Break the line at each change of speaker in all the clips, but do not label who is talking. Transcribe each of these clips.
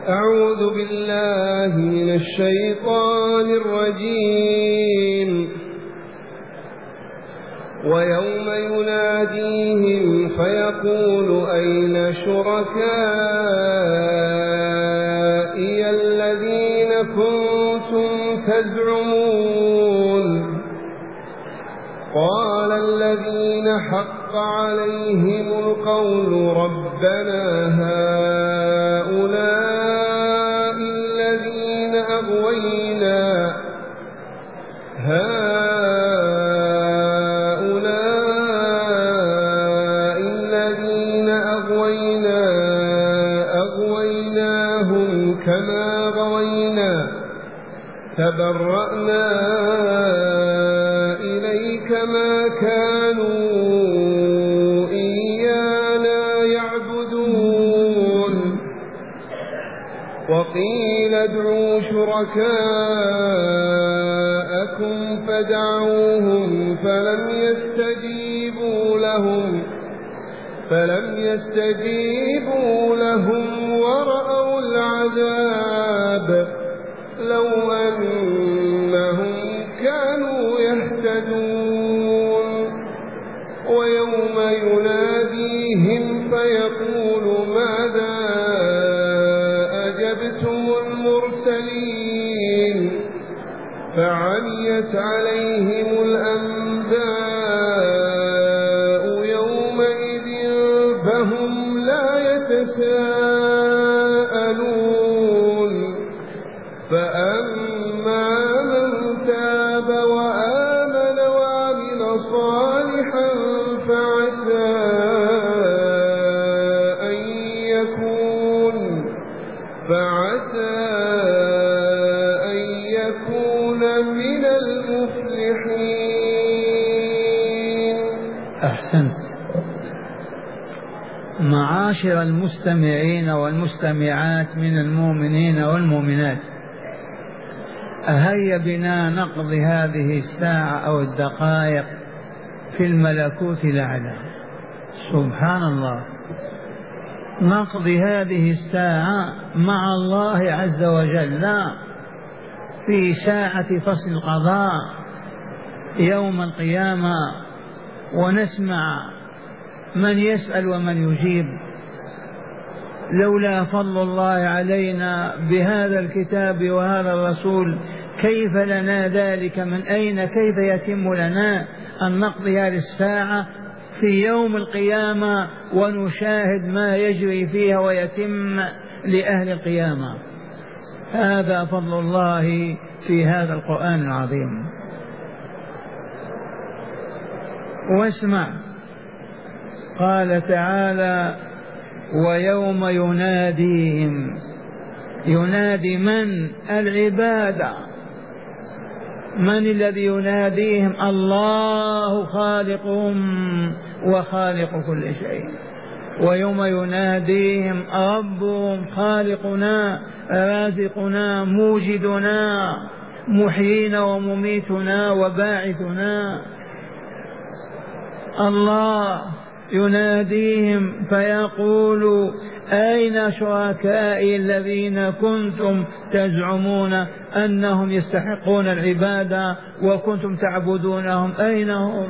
أعوذ بالله من الشيطان الرجيم. ويوم يناديهم فيقول أين شركائي الذين كنتم تزعمون قال الذين حق عليهم القول ربنا هؤلاء الذين أغويناهم كما غوينا تبرأنا إليك ما كانوا إيانا يعبدون وقيل ادعوا شركاءكم فدعوهم فلم يستجيبوا لهم ورأوا العذاب لو أنهم كانوا يهتدون. ويوم يناديهم فيقول ماذا أجبتم المرسلين فعميت عليهم الأنباء يومئذ فهم لا يتساءلون. فأما من تاب وآمن وعمل صالحا فعسى أن يكون من المفلحين.
أحسنت. معاشر المستمعين والمستمعات من المؤمنين والمؤمنات، هيا بنا نقضي هذه الساعة أو الدقائق في الملكوت الأعلى. سبحان الله، نقضي هذه الساعة مع الله عز وجل في ساعة فصل القضاء يوم القيامة، ونسمع من يسأل ومن يجيب. لولا فضل الله علينا بهذا الكتاب وهذا الرسول كيف لنا ذلك؟ من أين؟ كيف يتم لنا أن نقضي هذه الساعة في يوم القيامة ونشاهد ما يجري فيها ويتم لأهل القيامة؟ هذا فضل الله في هذا القرآن العظيم. واسمع، قال تعالى ويوم يناديهم، ينادي من؟ العبادة. من الذي يناديهم؟ الله خالقهم وخالق كل شيء. ويوم يناديهم ربهم خالقنا رازقنا موجدنا محيينا ومميتنا وباعثنا. الله يناديهم فيقول أين شركائي الذين كنتم تزعمون أنهم يستحقون العبادة وكنتم تعبدونهم؟ أين هم؟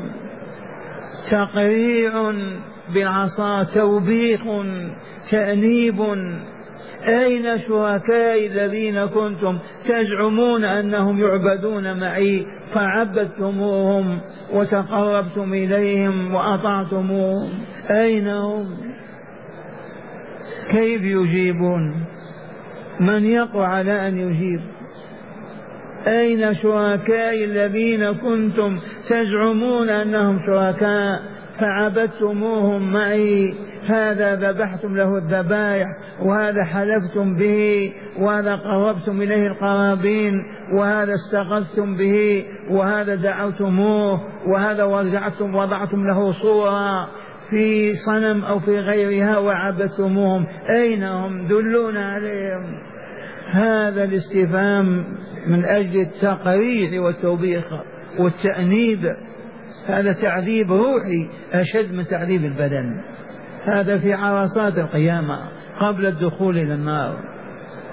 تقريع بالعصا، توبيخ، تأنيب. أين شركائي الذين كنتم تزعمون أنهم يعبدون معي فعبدتموهم وتقربتم إليهم وأطعتموهم؟ أين هم؟ كيف يجيبون؟ من يقع على أن يجيب؟ أين شركائي الذين كنتم تزعمون أنهم شركاء فعبدتموهم معي؟ هذا ذبحتم له الذبائح، وهذا حلفتم به، وهذا قربتم إليه القرابين، وهذا استغثتم به، وهذا دعوتموه، وهذا وضعتم له صورة في صنم أو في غيرها وعبدتموهم. أين هم؟ دلونا عليهم. هذا الاستفهام من أجل التقرير والتوبيخ والتأنيب. هذا تعذيب روحي أشد من تعذيب البدن. هذا في عرصات القيامة قبل الدخول إلى النار.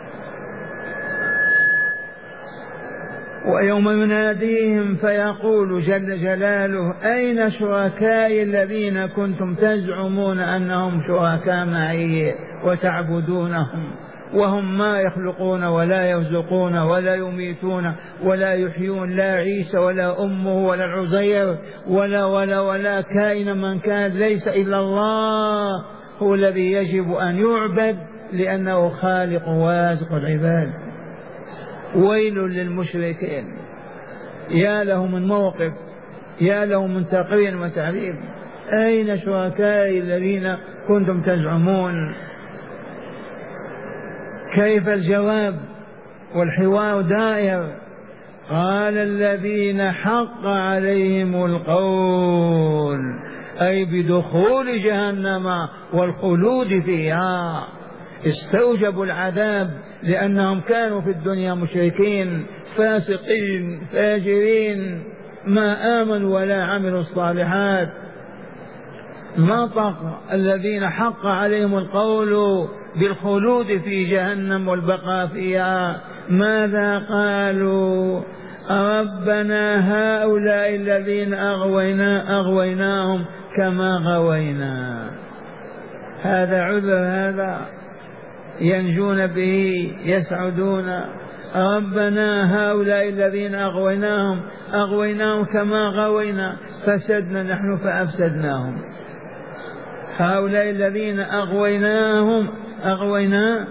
ويوم يناديهم فيقول جل جلاله أين شركائي الذين كنتم تزعمون أنهم شركاء معي وتعبدونهم وهم ما يخلقون ولا يرزقون ولا يميتون ولا يحيون، لا عيسى ولا أمه ولا العزير ولا كائن من كان، ليس إلا الله هو الذي يجب أن يعبد لأنه خالق وارزق العباد. ويل للمشركين، يا له من موقف، يا له من تقرير وتعذيب. أين شركائي الذين كنتم تزعمون؟ كيف الجواب والحوار دائر؟ قال الذين حق عليهم القول، أي بدخول جهنم والخلود فيها، استوجبوا العذاب لأنهم كانوا في الدنيا مشركين فاسقين فاجرين ما آمنوا ولا عملوا الصالحات. نطق الذين حق عليهم القول بالخلود في جهنم والبقاء فيها، ماذا قالوا؟ ربنا هؤلاء الذين أغويناهم كما غوينا. هذا عذر، هذا ينجون به يسعدون. ربنا هؤلاء الذين أغويناهم كما غوينا، فسدنا نحن فأفسدناهم. هؤلاء الذين أغوينا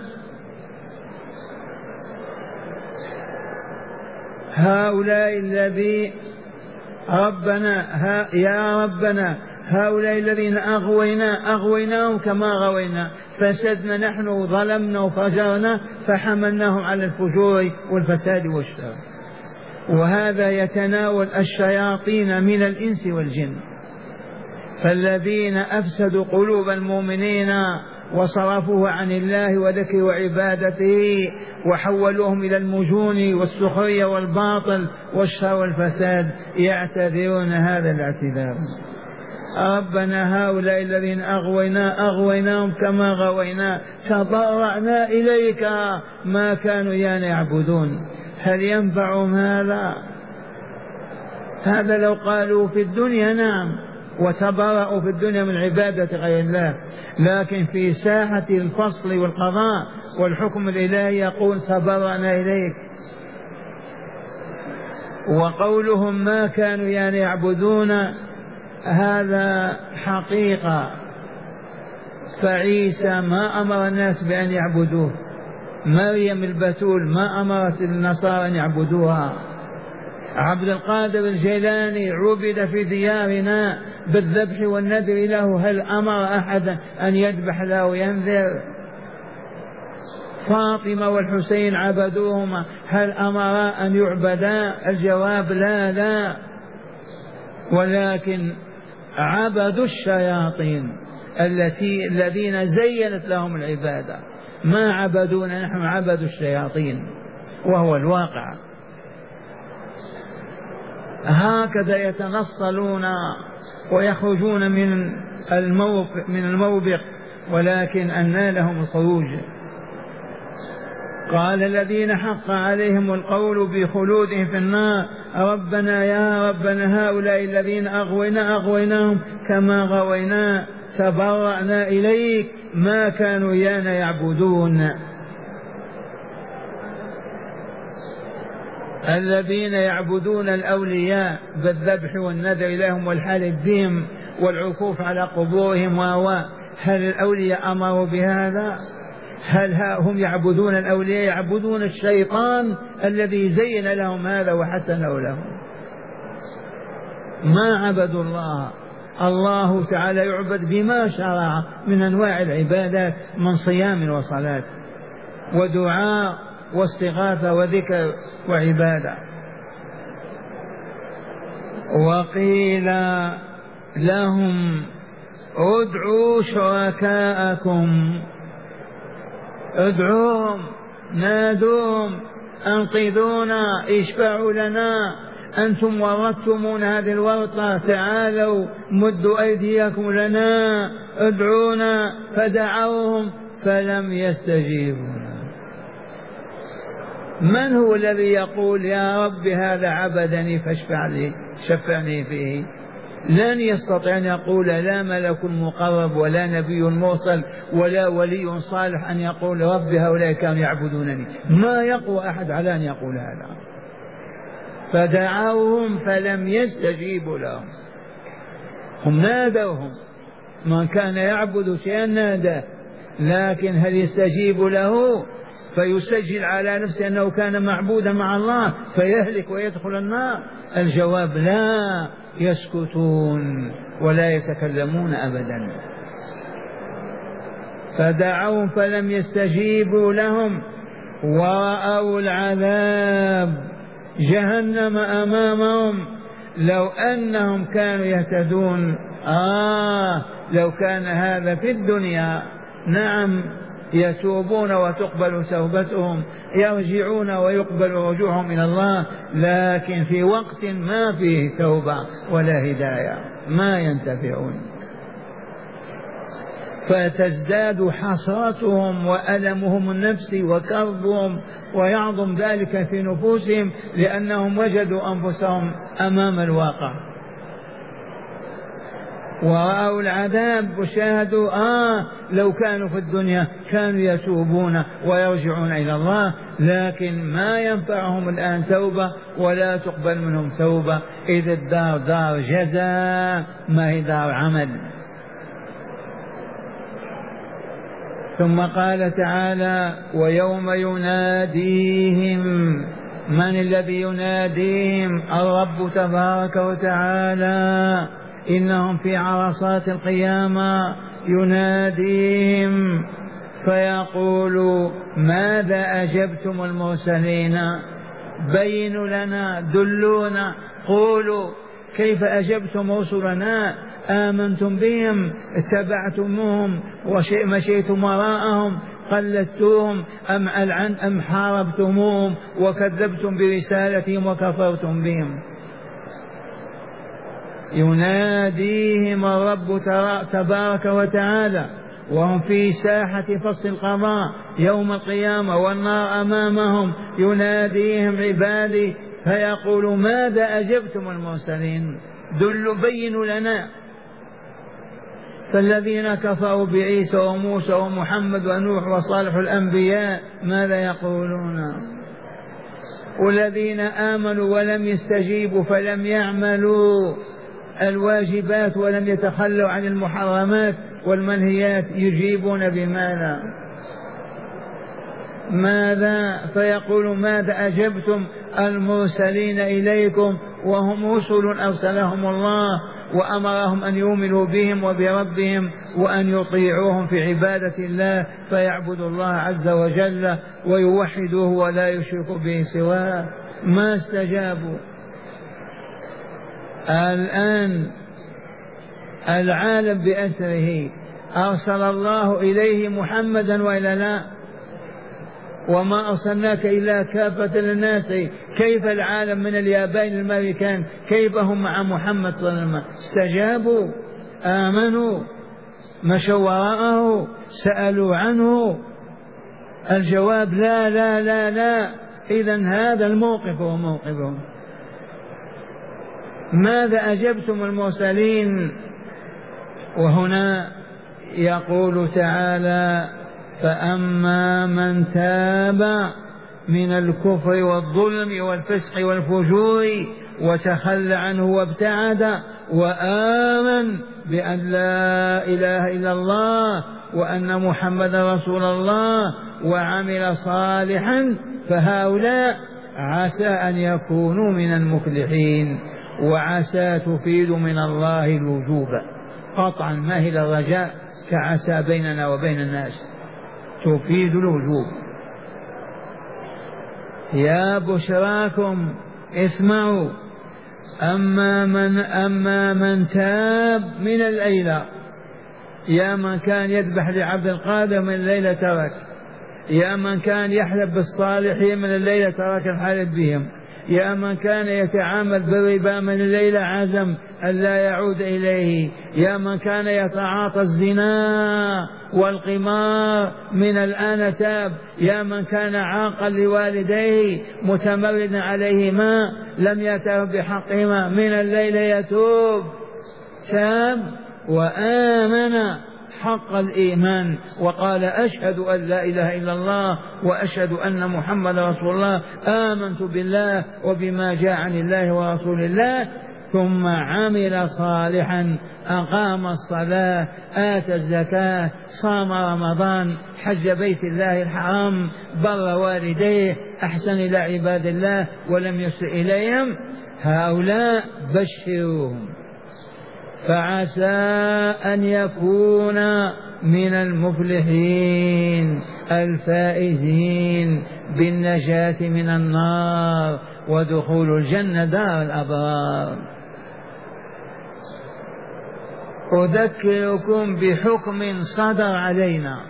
هؤلاء الذين يا ربنا هؤلاء الذين أغويناهم كما غوينا، فسدنا نحن وظلمنا وفجرنا فحملناهم على الفجور والفساد والشر. وهذا يتناول الشياطين من الإنس والجن. فالذين أفسدوا قلوب المؤمنين وصرفوه عن الله وذكر وعبادته وحولوهم إلى المجون والسخرية والباطل والشر والفساد يعتذرون هذا الاعتذار. ربنا هؤلاء الذين أغويناهم كما غوينا، تضرعنا إليك ما كانوا يعبدون. هل ينفعهم هذا؟ هذا لو قالوا في الدنيا نعم وتبرأوا في الدنيا من عبادة غير الله، لكن في ساحة الفصل والقضاء والحكم الإلهي يقول تبرأنا إليك. وقولهم ما كانوا يعبدون هذا حقيقة، فعيسى ما أمر الناس بأن يعبدوه، مريم البتول ما أمرت النصارى أن يعبدوها، عبد القادر الجيلاني عبد في ديارنا بالذبح والنذر له، هل أمر أحد أن يذبح له وينذر؟ فاطمة والحسين عبدوهما، هل أمر أن يعبدا؟ الجواب لا، ولكن عبدوا الشياطين الذين زينت لهم العبادة، ما عبدونا نحن، عبدوا الشياطين، وهو الواقع. هكذا يتنصلون ويخرجون من الموبق، ولكن أنى لهم الخروج. قال الذين حق عليهم القول بخلودهم في النار ربنا يا ربنا هؤلاء الذين أغويناهم كما غوينا، تبرأنا إليك ما كانوا إيانا يعبدون. الذين يعبدون الأولياء بالذبح والنذر لهم والحلف بهم والعكوف على قبورهم، هل الأولياء أمروا بهذا؟ هل هم يعبدون الأولياء؟ يعبدون الشيطان الذي زين لهم هذا وحسنه لهم، ما عبدوا الله. الله تعالى يعبد بما شرع من أنواع العبادات، من صيام وصلاة ودعاء واستغاثة وذكر وعبادة. وقيل لهم ادعوا شركاءكم، ادعوهم، نادوهم، انقذونا، اشفعوا لنا، أنتم ورثتمون هذه الورطة، تعالوا مدوا أيديكم لنا، ادعونا. فدعوهم فلم يستجيبوا. من هو الذي يقول يا رب هذا عبدني شفعني فيه؟ لن يستطيع أن يقول لا ملك مقرب ولا نبي مرسل ولا ولي صالح أن يقول رب هؤلاء كانوا يعبدونني. ما يقوى أحد على أن يقول هذا. فدعوهم فلم يستجيبوا لهم. هم نادوهم، من كان يعبد شيئا ناداه، لكن هل يستجيب له فيسجل على نفسه أنه كان معبودا مع الله فيهلك ويدخل النار؟ الجواب لا، يسكتون ولا يتكلمون أبدا. فدعوهم فلم يستجيبوا لهم ورأوا العذاب جهنم أمامهم. لو أنهم كانوا يهتدون لو كان هذا في الدنيا نعم يتوبون وتقبل توبتهم، يرجعون ويقبل رجوعهم إلى الله، لكن في وقت ما فيه توبة ولا هداية ما ينتفعون. فتزداد حسرتهم وألمهم النفسي وكربهم ويعظم ذلك في نفوسهم لأنهم وجدوا أنفسهم أمام الواقع ورأوا العذاب وشاهدوا لو كانوا في الدنيا كانوا يتوبون ويرجعون إلى الله، لكن ما ينفعهم الآن توبة ولا تقبل منهم توبة، إذ الدار دار جزاء ما هي دار عمل. ثم قال تعالى ويوم يناديهم. من الذي يناديهم؟ الرب تبارك وتعالى. إنهم في عرصات القيامة يناديهم فيقول ماذا أجبتم المرسلين؟ بينوا لنا، دلونا، قولوا كيف أجبتم رسلنا؟ آمنتم بهم، اتبعتموهم ومشيتم وراءهم، قلدتوهم أم حاربتموهم وكذبتم برسالتهم وكفرتم بهم؟ يناديهم الرب تبارك وتعالى وهم في ساحة فصل القضاء يوم القيامة والنار أمامهم. يناديهم عبادي فيقول ماذا أجبتم المرسلين؟ دلوا بينوا لنا. فالذين كفروا بعيسى وموسى ومحمد ونوح وصالح الأنبياء ماذا يقولون؟ والذين آمنوا ولم يستجيبوا فلم يعملوا الواجبات ولم يتخلوا عن المحرمات والمنهيات يجيبون بماذا؟ ماذا؟ فيقول ماذا أجبتم المرسلين إليكم وهم رسل أرسلهم الله وأمرهم أن يؤمنوا بهم وبربهم وأن يطيعوهم في عبادة الله فيعبدوا الله عز وجل ويوحدوه ولا يشركوا به سواه. ما استجابوا. الآن العالم بأسره أرسل الله إليه محمدا وإلا لا؟ وما أرسلناك إلا كافة للناس. كيف العالم من اليابان الأمريكان كيف هم مع محمد صلى الله عليه وسلم؟ استجابوا، آمنوا، مشوا وراءه، سألوا عنه؟ الجواب لا لا لا لا. إذن هذا الموقف هو موقفهم. ماذا أجبتم المرسلين؟ وهنا يقول تعالى فأما من تاب من الكفر والظلم والفسق والفجور وتخلى عنه وابتعد وآمن بأن لا إله إلا الله وأن محمد رسول الله وعمل صالحا فهؤلاء عسى أن يكونوا من المفلحين. وعسى تفيد من الله الوجوب قطعا، ما هي الرجاء كعسى بيننا وبين الناس، تفيد الوجوب. يا بشراكم اسمعوا أما من تاب من الليلة، يا من كان يذبح لعبد القادر من الليلة ترك، يا من كان يحلف بالصالحين من الليلة ترك الحلف بهم، يا من كان يتعامل بالربا من الليلة عزم أن لا يعود إليه، يا من كان يتعاطى الزنا والقمار من الآن تاب، يا من كان عاقا لوالديه متمردا عليهما لم يتاب بحقهما من الليل يتوب، تاب وآمن حق الإيمان وقال أشهد أن لا إله إلا الله وأشهد أن محمد رسول الله، آمنت بالله وبما جاء عن الله ورسول الله، ثم عمل صالحا، أقام الصلاة، آتى الزكاة، صام رمضان، حج بيت الله الحرام، بر والديه، أحسن إلى عباد الله ولم يسئ إليهم، هؤلاء بشروهم فعسى أن يكون من المفلحين الفائزين بالنجاة من النار ودخول الجنة دار الأبرار. أذكركم بحكم صدر علينا،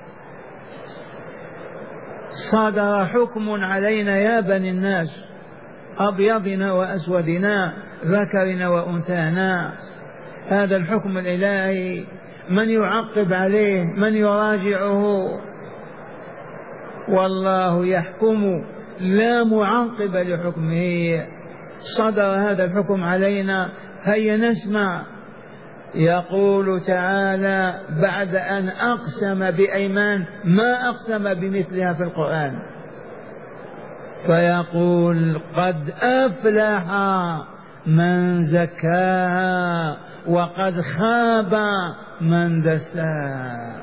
صدر حكم علينا يا بني الناس، أبيضنا وأسودنا، ذكرنا وأنثانا. هذا الحكم الإلهي من يعقب عليه؟ من يراجعه؟ والله يحكم لا معقب لحكمه. صدر هذا الحكم علينا، هيا نسمع. يقول تعالى بعد أن أقسم بأيمان ما أقسم بمثلها في القرآن، فيقول قد أفلح من زكاها وقد خاب من دساها.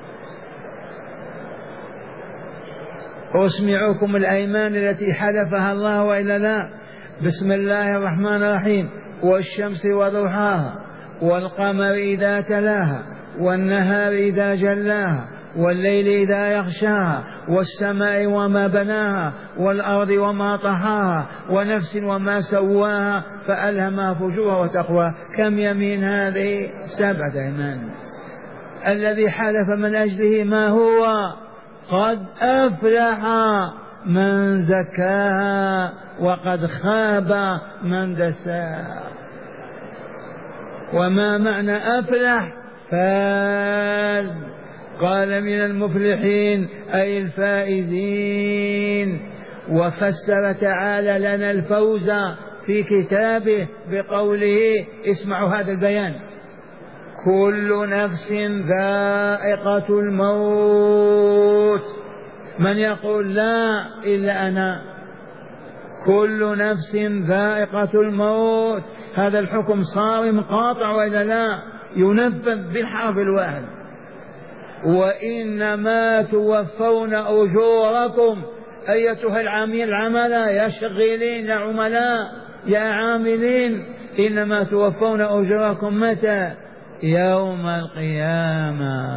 أسمعكم الأيمان التي حلفها الله وإلا لا. بسم الله الرحمن الرحيم: والشمس وضحاها والقمر إذا تلاها والنهار إذا جلاها والليل إذا يغشاها والسماء وما بناها والأرض وما طحاها ونفس وما سواها فألهمها فجورها وتقواها. كم يمين هذه؟ 7 أيمان. الذي حلف من أجله ما هو؟ قد أفلح من زكاها وقد خاب من دساها. وما معنى أفلح؟ فاز. قال من المفلحين أي الفائزين. وفسر تعالى لنا الفوز في كتابه بقوله، اسمعوا هذا البيان: كل نفس ذائقة الموت. من يقول لا إلا أنا؟ كل نفس ذائقة الموت، هذا الحكم صارم قاطع وإلا لا؟ ينفذ بالحرف الواحد. وإنما توفون أجوركم أيتها العملاء، يا شغيلين يا عملاء يا عاملين، إنما توفون أجوركم متى؟ يوم القيامة.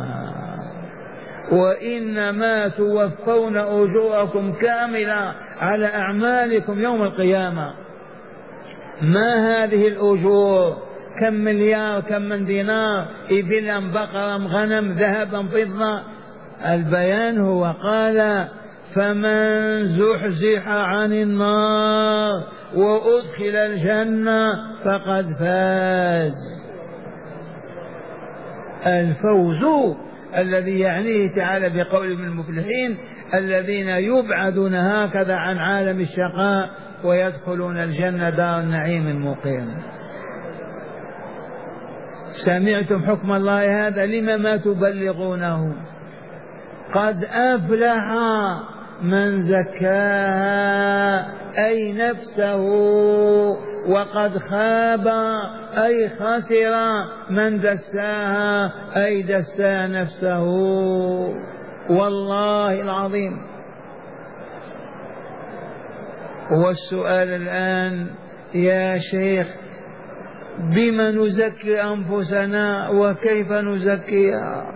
وإنما توفون أجوركم كاملة على أعمالكم يوم القيامة. ما هذه الأجور؟ كم مليار، كم من دينار، إبلا بقرا غنم ذهبا فضة؟ البيان هو قال: فمن زحزح عن النار وأدخل الجنة فقد فاز. الفوز الذي يعنيه تعالى بقول من المفلحين الذين يبعدون هكذا عن عالم الشقاء ويدخلون الجنة دار النعيم المقيم. سمعتم حكم الله هذا؟ لما ما تبلغونه؟ قد أفلح من زكاها أي نفسه، وقد خاب أي خسر من دساها أي دسا نفسه. والله العظيم. والسؤال الآن يا شيخ: بما نزكي أنفسنا وكيف نزكيها؟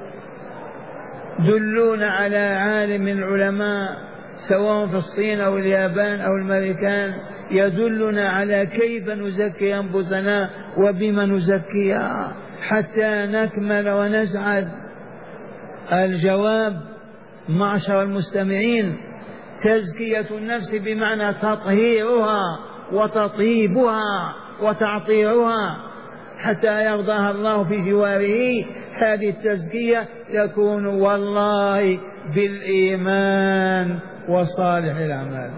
دلونا على عالم من العلماء سواء في الصين أو اليابان أو الأمريكان يدلنا على كيف نزكي أنفسنا وبما نزكيها حتى نكمل ونسعد. الجواب معشر المستمعين: تزكية النفس بمعنى تطهيرها وتطيبها وتعطيرها حتى يرضاها الله في جواره. هذه التزكية تكون والله بالإيمان وصالح الأعمال،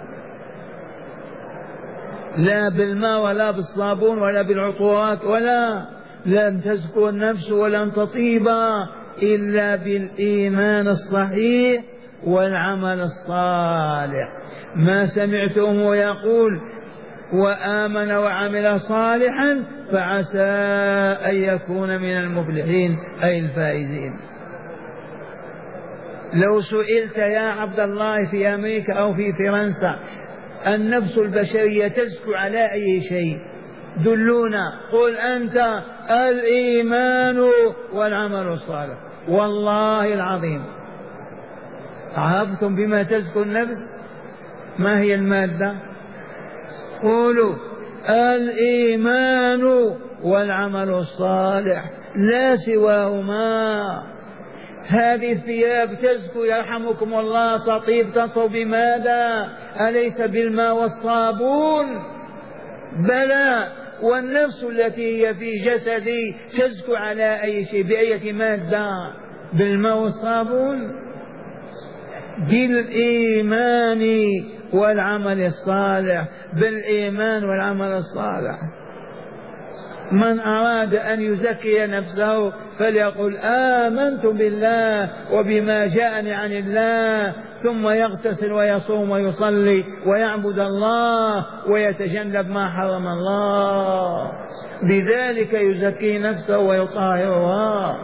لا بالماء ولا بالصابون ولا بالعطورات، ولا لن تزكو النفس ولن تطيب إلا بالإيمان الصحيح والعمل الصالح. ما سمعتم يقول وآمن وعمل صالحا فعسى أن يكون من المفلحين أي الفائزين. لو سئلت يا عبد الله في أمريكا أو في فرنسا النفس البشرية تزكو على أي شيء؟ دلونا. قل أنت الإيمان والعمل الصالح. والله العظيم عرفتم بما تزكو النفس؟ ما هي المادة؟ قولوا الإيمان والعمل الصالح لا سواهما. هذه الثياب تزكو يرحمكم الله تطيب تطهر بماذا؟ أليس بالماء والصابون؟ بلى. والنفس التي هي في جسدي تزكو على أي شيء؟ بأية مادة؟ بالماء والصابون؟ بالإيمان والعمل الصالح، بالإيمان والعمل الصالح. من أراد أن يزكي نفسه فليقل آمنت بالله وبما جاءني عن الله، ثم يغتسل ويصوم ويصلي ويعبد الله ويتجنب ما حرم الله، بذلك يزكي نفسه ويطهرها.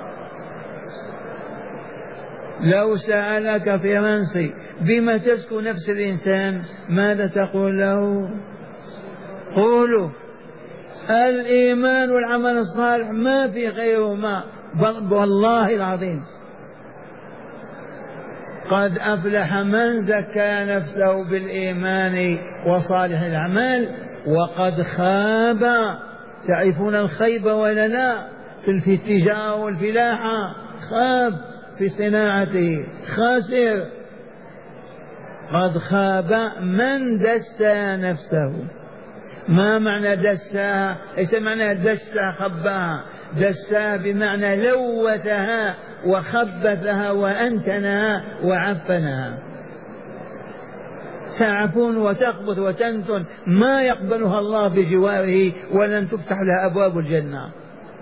لو سألك فرنسي بما تزكو نفس الإنسان ماذا تقول له؟ قولوا الإيمان والعمل الصالح، ما في غيرهما. والله العظيم قد أفلح من زكى نفسه بالإيمان وصالح الأعمال وقد خاب. تعرفون الخيب ولا لا؟ في التجارة والفلاحة خاب، في صناعته خاسر. قد خاب من دسى نفسه. ما معنى دساها؟ ليس معنى دسا خباها، دساها بمعنى لوثها وخبثها وأنتنها وعفنها. تعفون وتخبث وتنتن ما يقبلها الله بجواره ولن تفتح لها أبواب الجنة.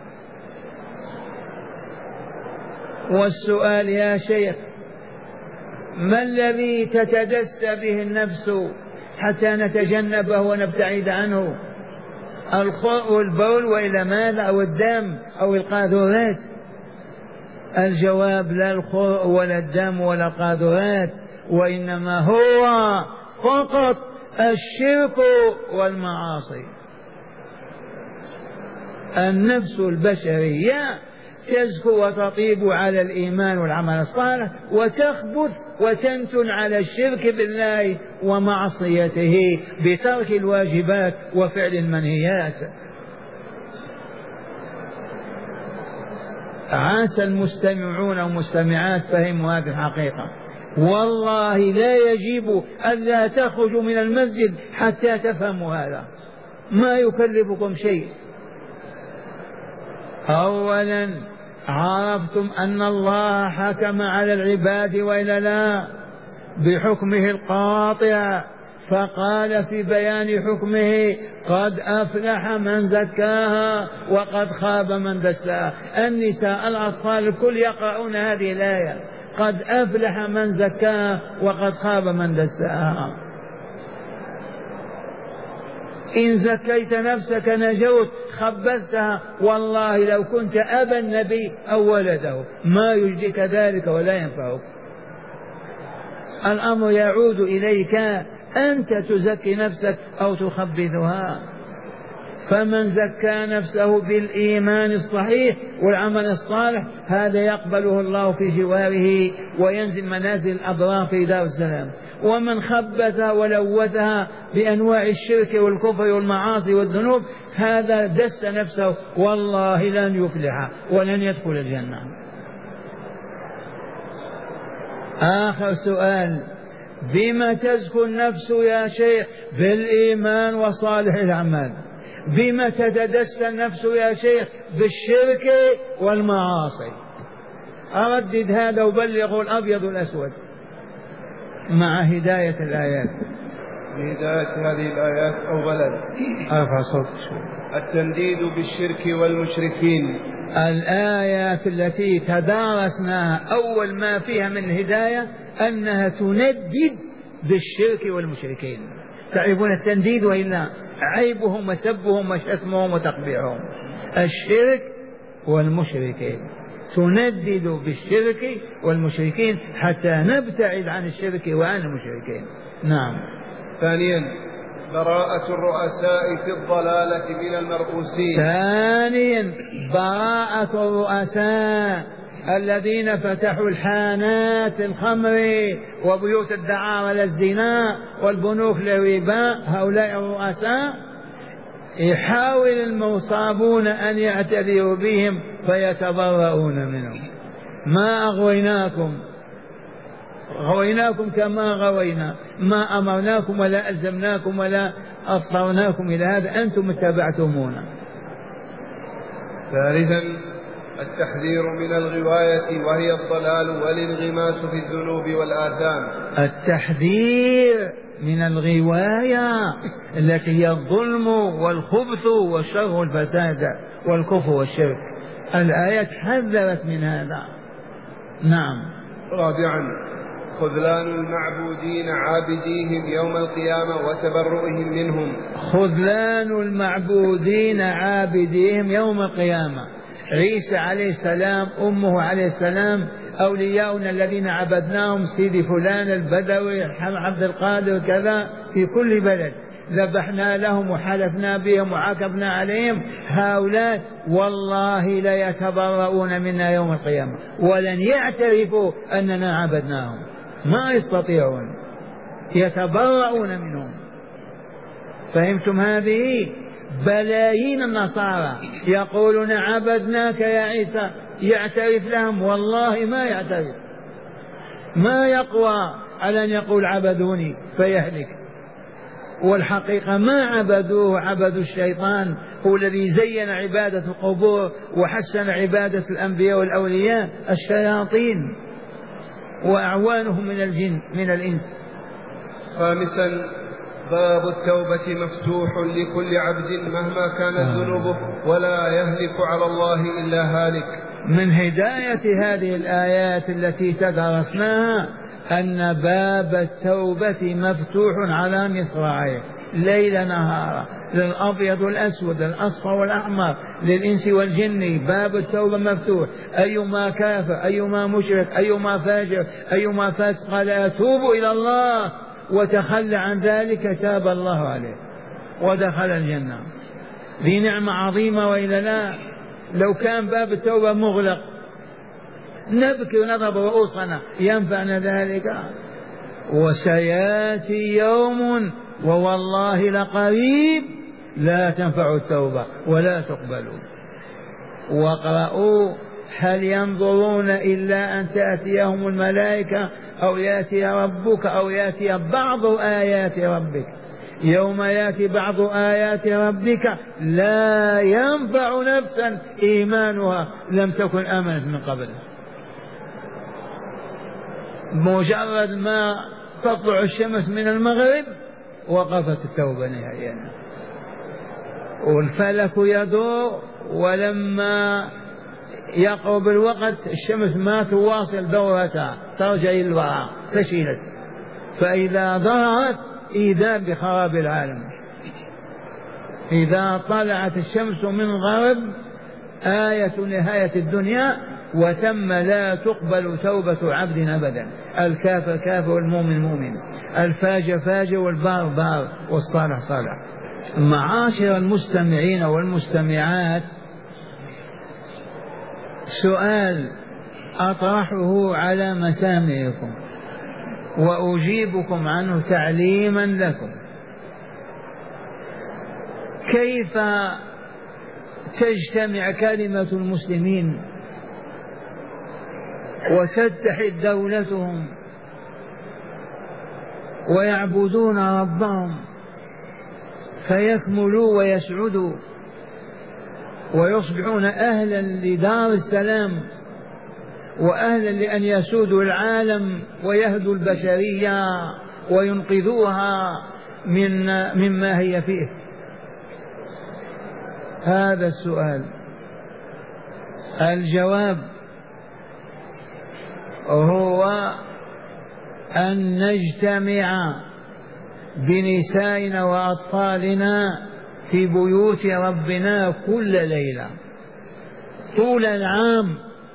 والسؤال يا شيخ ما الذي تتدسى به النفس حتى نتجنبه ونبتعد عنه؟ الخوء والبول وإلى ماذا؟ أو الدم أو القاذورات؟ الجواب لا الخوء ولا الدم ولا القاذورات، وإنما هو فقط الشرك والمعاصي. النفس البشرية تزكو وتطيب على الإيمان والعمل الصالح وتخبث وتنتن على الشرك بالله ومعصيته بترك الواجبات وفعل المنهيات. عسى المستمعون والمستمعات فهموا هذه الحقيقة. والله لا يجب ألا تخرجوا من المسجد حتى تفهموا هذا، ما يكلفكم شيء. أولا عرفتم أن الله حكم على العباد وإلا لا بحكمه القاطع، فقال في بيان حكمه قد أفلح من زكاها وقد خاب من دساها. النساء الأطفال الكل يقرؤون هذه الآية، قد أفلح من زكاها وقد خاب من دساها. إن زكيت نفسك نجوت، خبثتها والله لو كنت أبا النبي أو ولده ما يجديك ذلك ولا ينفعك. الأمر يعود إليك أنت تزكي نفسك أو تخبثها. فمن زكى نفسه بالإيمان الصحيح والعمل الصالح هذا يقبله الله في جواره وينزل منازل الأبرار في دار السلام. ومن خبثها ولوثها بأنواع الشرك والكفر والمعاصي والذنوب هذا دس نفسه والله لن يفلح ولن يدخل الجنة. آخر سؤال، بما تزكو النفس يا شيخ؟ بالإيمان وصالح الأعمال. بما تتدسى النفس يا شيخ؟ بالشرك والمعاصي. أردد هذا وبلغوا الأبيض والأسود مع هداية الآيات.
هداية هذه الآيات أولا
أرفع صوتك.
التنديد بالشرك والمشركين.
الآيات التي تدارسناها أول ما فيها من الهداية أنها تندد بالشرك والمشركين. تعرفون التنديد وإلا عيبهم وسبهم وشتمهم وتقبيحهم. الشرك والمشركين، تندد بالشرك والمشركين حتى نبتعد عن الشرك وعن المشركين. نعم.
ثانيا براءة الرؤساء في الضلالة من المرؤوسين.
ثانيا براءة الرؤساء الذين فتحوا الحانات للخمر وبيوت الدعارة للزنا والبنوك للربا. هؤلاء الرؤساء يحاول المصابون أن يعتذروا بهم فيتبرؤون منهم. ما غويناكم كما غوينا، ما أمرناكم ولا ألزمناكم ولا أفطرناكم إلى هذا، أنتم اتبعتمونا.
ثالثا التحذير من الغواية وهي الضلال والانغماس في الذنوب والآثام.
التحذير من الغواية التي هي الظلم والخبث والشر والفساد والكفر والشرك. الآية حذرت من هذا. نعم.
رابعا خذلان المعبودين عابديهم يوم القيامة وتبرؤهم منهم.
خذلان المعبودين عابديهم يوم القيامة. عيسى عليه السلام، أمه عليه السلام، أولياؤنا الذين عبدناهم، سيدي فلان البدوي، عبد القادر كذا، في كل بلد ذبحنا لهم وحلفنا بهم وعاقبنا عليهم. هؤلاء والله لا يتبرؤون منا يوم القيامة ولن يعترفوا أننا عبدناهم، ما يستطيعون، يتبرؤون منهم. فهمتم هذه؟ بلايين النصارى يقولون عبدناك يا عيسى، يعترف لهم؟ والله ما يعترف، ما يقوى على أن يقول عبدوني فيهلك. والحقيقة ما عبدوه، عبدوا الشيطان، هو الذي زين عبادة القبور وحسن عبادة الأنبياء والأولياء، الشياطين وأعوانهم من الجن من الإنس.
خامسا باب التوبة مفتوح لكل عبد مهما كانت ذنوبه ولا يهلك على الله إلا هالك.
من هداية هذه الآيات التي تدرسناها أن باب التوبة مفتوح على مصراعيه ليل نهار، للأبيض والأسود، للأصفر والأحمر، للإنس والجن. باب التوبة مفتوح، أيما كافر، أيما مشرك، أيما فاجر، أيما فاسق قال أتوب إلى الله وتخلى عن ذلك تاب الله عليه ودخل الجنة. ذي نعمة عظيمة وإلا لا؟ لو كان باب التوبة مغلق نبكي ونضرب رؤوسنا، ينفعنا ذلك؟ وسياتي يوم ووالله لقريب لا تنفع التوبة ولا تقبل. واقرأوا هل ينظرون إلا أن تأتيهم الملائكة أو يأتي ربك أو يأتي بعض آيات ربك. يوم يأتي بعض آيات ربك لا ينفع نفسا إيمانها لم تكن آمنت من قبل. مجرد ما تطلع الشمس من المغرب وقفت التوبة نهائيا، والفلك يدور، ولما يقرب الوقت الشمس ما تواصل دورتها، ترجع إلى الوراء فشلت، فإذا ظهرت إذا بخراب العالم. إذا طلعت الشمس من غرب آية نهاية الدنيا، وثم لا تقبل توبة عبد أبدا. الكافر كافر والمؤمن مؤمن، الفاجر فاجر والبار بار والصالح صالح. معاشر المستمعين والمستمعات، سؤال أطرحه على مسامعكم وأجيبكم عنه تعليما لكم. كيف تجتمع كلمة المسلمين وتتحد دولتهم ويعبدون ربهم فيكملوا ويسعدوا ويصبحون أهلا لدار السلام وأهلا لأن يسودوا العالم ويهدوا البشرية وينقذوها مما هي فيه. هذا السؤال. الجواب هو أن نجتمع بنسائنا وأطفالنا في بيوت ربنا كل ليلة طول العام،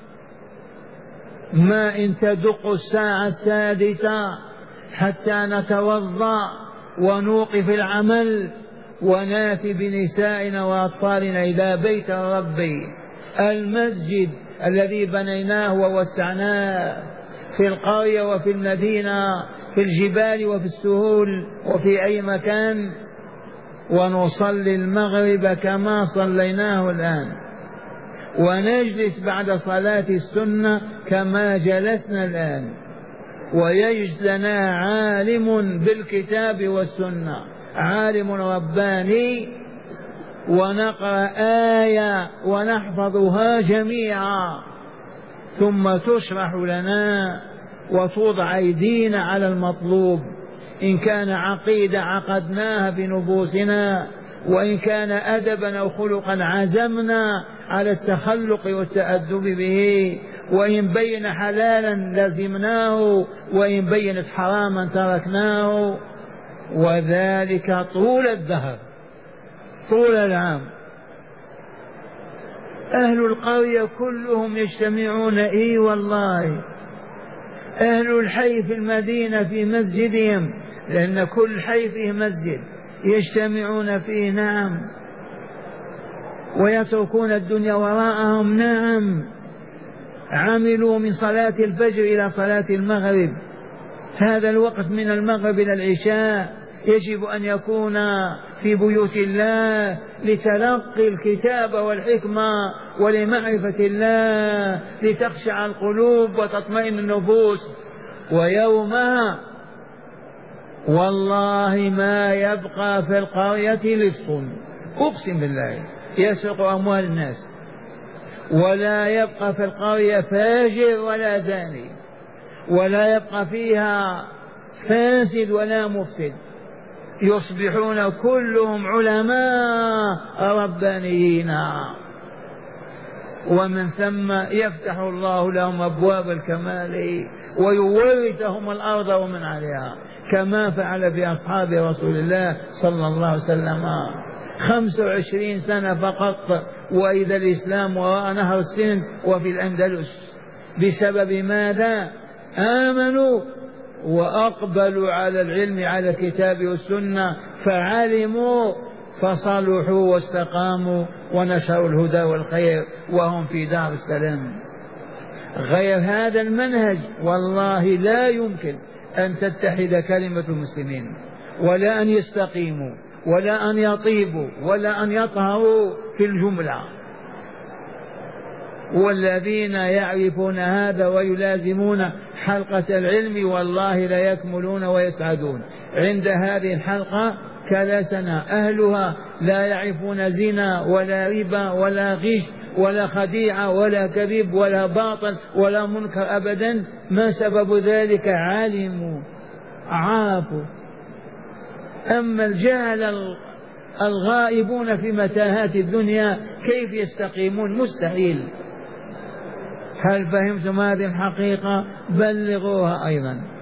ما إن تدق الساعة 6 حتى نتوضأ ونوقف العمل وناتي بنسائنا وأطفالنا إلى بيت ربي، المسجد الذي بنيناه ووسعناه في القرية وفي المدينة، في الجبال وفي السهول وفي أي مكان، ونصلي المغرب كما صليناه الآن، ونجلس بعد صلاة السنة كما جلسنا الآن، ويجلس لنا عالم بالكتاب والسنة، عالم رباني، ونقرأ آية ونحفظها جميعا، ثم تشرح لنا وتوضع أيدينا على المطلوب. إن كان عقيدة عقدناها بنفوسنا، وإن كان أدبا أو خلقا عزمنا على التخلق والتأدب به، وإن بين حلالا لزمناه، وإن بينت حراما تركناه، وذلك طول الدهر طول العام. أهل القرية كلهم يجتمعون، إي والله، أهل الحي في المدينة في مسجدهم، لأن كل حي فيه مسجد يجتمعون فيه، نعم، ويتركون الدنيا وراءهم، نعم، عملوا من صلاة الفجر إلى صلاة المغرب، هذا الوقت من المغرب إلى العشاء يجب أن يكون في بيوت الله لتلقي الكتاب والحكمة ولمعرفة الله، لتخشع القلوب وتطمئن النفوس. ويومها والله ما يبقى في القرية لص، أقسم بالله، يسرق أموال الناس، ولا يبقى في القرية فاجر ولا زاني، ولا يبقى فيها فاسد ولا مفسد، يصبحون كلهم علماء ربانيين، ومن ثم يفتح الله لهم أبواب الكمال ويورثهم الأرض ومن عليها، كما فعل بأصحاب رسول الله صلى الله عليه وسلم. 25 سنة فقط وإذا الإسلام وراء نهر السند وفي الأندلس. بسبب ماذا؟ آمنوا وأقبلوا على العلم، على الكتاب والسنة، فعلموا فصلحوا واستقاموا ونشروا الهدى والخير وهم في دار السلام. غير هذا المنهج والله لا يمكن أن تتحد كلمة المسلمين، ولا أن يستقيموا، ولا أن يطيبوا، ولا أن يطهروا في الجملة. والذين يعرفون هذا ويلازمون حلقة العلم والله لا يكملون ويسعدون. عند هذه الحلقة كلسنا أهلها لا يعرفون زنا ولا ربا ولا غش ولا خديعة ولا كذب ولا باطل ولا منكر أبدا. ما سبب ذلك؟ علموا، عرفوا. أما الجهل الغائبون في متاهات الدنيا كيف يستقيمون؟ مستحيل. هل فهمتم هذه الحقيقة؟ بلغوها أيضا.